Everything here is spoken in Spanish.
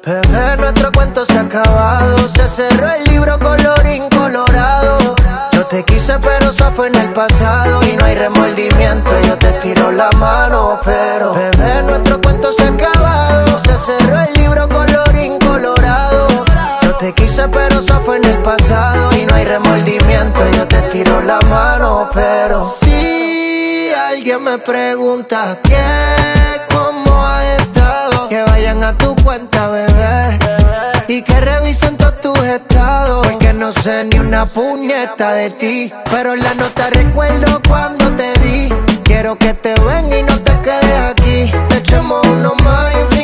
Bebé, nuestro cuento se ha acabado. Se cerró el libro colorín colorado. Yo te quise pero eso fue en el pasado. Y no hay remordimiento, yo te tiro la mano. Pero bebé, nuestro cuento se ha acabado. Se cerró el libro colorín colorado. Yo te quise pero eso fue en el pasado. Y no hay remordimiento, yo te tiro la mano. Pero si alguien me pregunta qué, cómo ha estado, que vayan a tu cuenta, bebé, y que revisen todos tus estados. Porque no sé ni una puñeta de ti, pero en la nota recuerdo cuando te di. Quiero que te venga y no te quedes aquí. Te echemos uno más y